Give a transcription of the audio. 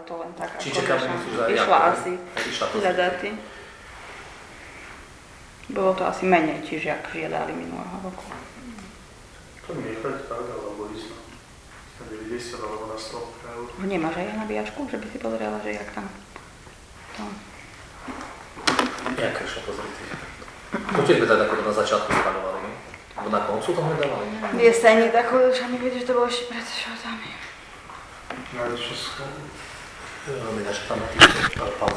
to len tak. Či čaká išla asi hľadaty. Bolo to asi menej, čiže ak žiadali minulého roku. To nechať tak, alebo ísť na 90 alebo na 100 eur. Nemáš aj nabíjačku, že by si pozrela, že jak tam to... Jak išlo pozrieť? To tiež by tak ako na začiatku spaľovali, nie? Alebo na koncu to hľadávali? Viestajník takú, že mi vidíš, že to bolo ešte pred šotami. Najvyššie skôr. My naše tam